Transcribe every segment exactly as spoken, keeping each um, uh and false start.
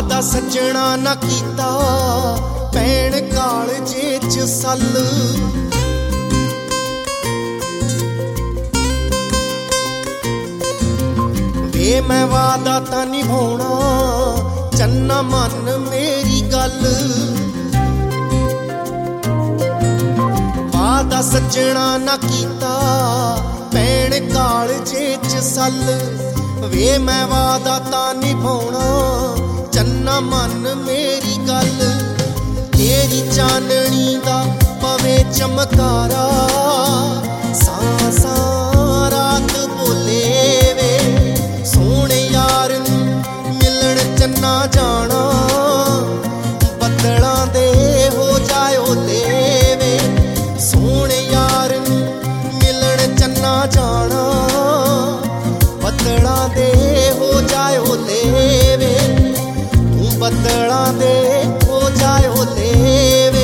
ਵਾਦਾ ਸੱਜਣਾ ਨਾ ਕੀਤਾ ਭੈਣ ਕਾਲਜੇ ਚ ਸੱਲ। ਵੇ ਮੈਂ ਵਾਦਾ ਤਾਂ ਨਿਭਾਉਣਾ ਚੰਨਾ ਮੰਨ ਮੇਰੀ ਗੱਲ। ਵਾਦਾ ਸੱਜਣਾ ਨਾ ਕੀਤਾ ਭੈਣ ਕਾਲਜੇ ਚ ਸੱਲ। ਵੇ ਮੈਂ ਵਾਦਾ ਤਾਂ ਨਿਭਾਉਣਾ ਚੰਨਾ ਮੰਨ ਮੇਰੀ ਗੱਲ। ਤੇਰੀ ਚਾਨਣੀ ਦਾ ਪਵੇ ਚਮਕਾਰਾ ਸਾਂ ਸਾਂ ਰਾਤ ਬੋਲੇ ਵੇ। ਸੋਹਣੇ ਯਾਰ ਨੂੰ ਮਿਲਣ ਚੰਨਾ ਜਾਣਾ ਬੱਦਲਾਂ ਦੇ ਹੋ ਜਾਏ ਓਲੇ ਵੇ। ਸੋਹਣੇ ਯਾਰ ਨੂੰ ਮਿਲਣ ਚੰਨਾ ਜਾਣਾ ਬੱਦਲਾਂ ਦੇ ਹੋ ਜਾਏ ਓਲੇ ਵੇ। ਤੂੰ ਬੱਦਲਾਂ ਦੇ ਹੋ ਜਾਏ ਓਲੇ ਵੇ।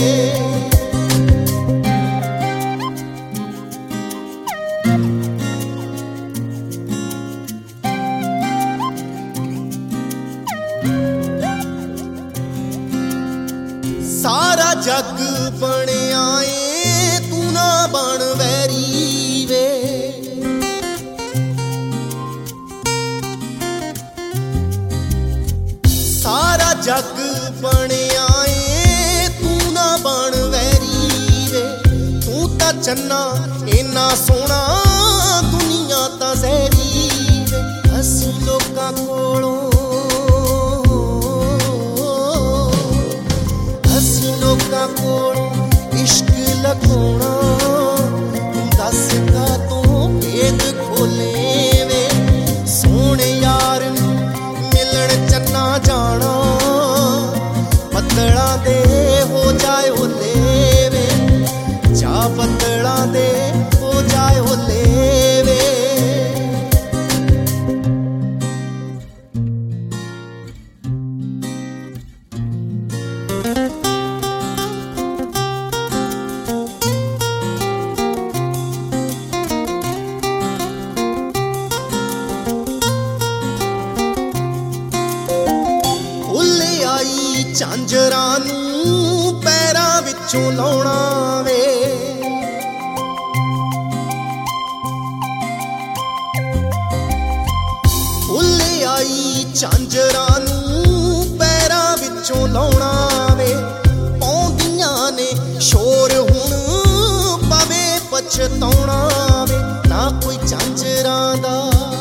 ਸਾਰਾ ਜੱਗ ਬਣਿਆ ਏ ਤੂੰ ਨਾ ਬਣ ਵੈਰੀ ਵੇ। ਸਾਰਾ ਜੱਗ ਬਣਿਆ ਏ ਤੂੰ ਨਾ ਬਣ ਵੈਰੀ ਵੇ। ਤੂੰ ਤਾਂ ਚੰਨਾ ਇੰਨਾ ਸੋਹਣਾ ਦੁਨੀਆ ਤਾਂ ਜ਼ਹਿਰੀ ਵੇ। ਅਸੀਂ ਲੋਕਾਂ ਕੋਲੋਂ ਅਸੀਂ ਲੋਕਾਂ ਕੋਲੋਂ ਇਸ਼ਕ ਲਗਾਉਣਾ ਦੱਸ ਕਾ ਤੂੰ ਭੇਦ ਖੋਲੇ ਵੇ। ਸੋਹਣੇ ਯਾਰ ਨੂੰ ਮਿਲਣ ਚੰਨਾ ਜਾਣਾ ਬੱਦਲਾਂ ਦੇ ਹੋ ਜਾਏ ਓਲੇ ਵੇ। ਜਾ ਬੱਦਲਾਂ ਦੇ ਹੋ ਜਾਏ ਓਲੇ ਵੇ। ਝਾਂਜਰਾਂ ਨੂੰ ਪੈਰਾਂ ਵਿੱਚੋਂ ਲਾਉਣਾ ਵੇ। ਫੁੱਲ ਆਈ ਝਾਂਜਰਾਂ ਨੂੰ ਪੈਰਾਂ ਵਿੱਚੋਂ ਲਾਉਣਾ ਵੇ। ਪਾਉਂਦੀਆਂ ਨੇ ਸ਼ੋਰ ਹੁਣ ਪਵੇ ਪਛਤਾਉਣਾ ਵੇ। ਨਾ ਕੋਈ ਝਾਂਜਰਾਂ ਦਾ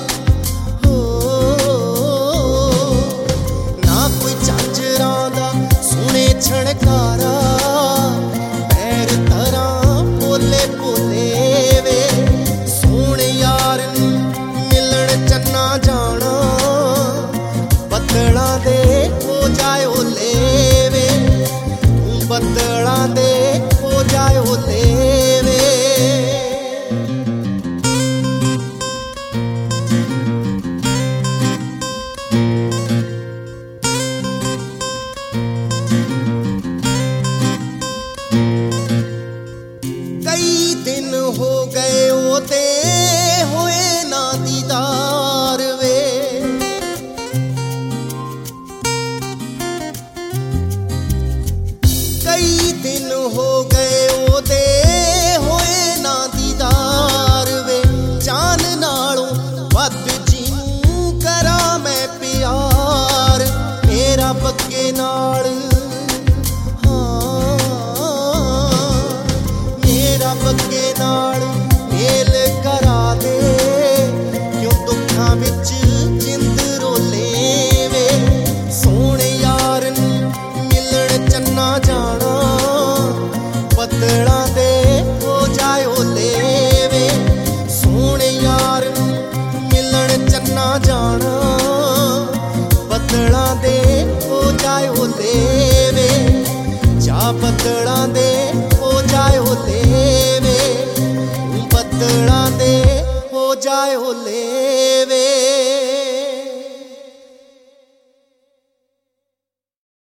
ਛਣਕਾਰਾ ਪੈਰ ਤਰਾਂ ਬੋਲੇ ਬੋਲੇ ਵੇ। ਸੋਹਣੇ ਯਾਰ ਨੂੰ ਮਿਲਣ ਚੰਨਾ ਜਾਣਾ ਬੱਦਲਾਂ ਦੇ ਹੋ ਜਾਏ ਓਲੇ ਵੇ। ਤੂੰ ਬੱਦਲਾਂ ਦੇ ਹੋ ਜਾਏ ਓਲੇ ਵੇ। ਕਈ ਦਿਨ ਹੋ ਗਏ ਉਹਦੇ ਹੋਏ ਨਾ ਦੀਦਾਰ ਵੇ। ਕਈ ਦਿਨ ਹੋ ਗਏ ਉਹਦੇ ਹੋਏ ਨਾ ਦੀਦਾਰ ਵੇ। ਜਾਨ ਨਾਲੋਂ ਵੱਧ ਜਿਹਨੂੰ ਕਰਾਂ ਮੈਂ ਪਿਆਰ ਮੇਰਾ ਬੱਗੇ ਨਾਲ। ਬੱਗੇ ਨਾਲ ਮੇਲ ਕਰਾ ਦੇ ਕਿਉਂ ਦੁੱਖਾਂ ਵਿੱਚ ਜਿੰਦ ਰੋਲੇ ਵੇ। ਸੋਹਣੇ ਯਾਰ ਨੂੰ ਮਿਲਣ ਚੰਨਾ ਜਾਣਾ ਬੱਦਲਾਂ ਦੇ ਹੋ ਜਾਏ ਓਲੇ ਵੇ। ਸੋਹਣੇ ਯਾਰ ਨੂੰ ਮਿਲਣ ਚੰਨਾ ਜਾਣਾ ਬੱਦਲਾਂ ਦੇ ਹੋ ਜਾਏ ਓਲੇ ਵੇ। ਜਾ ਬੱਦਲਾਂ ਦੇ ਹੋ ਜਾਏ ਓਲੇ ਵੇ। ਬੱਦਲਾਂ ਦੇ ਹੋ ਜਾਏ ਓਲੇ।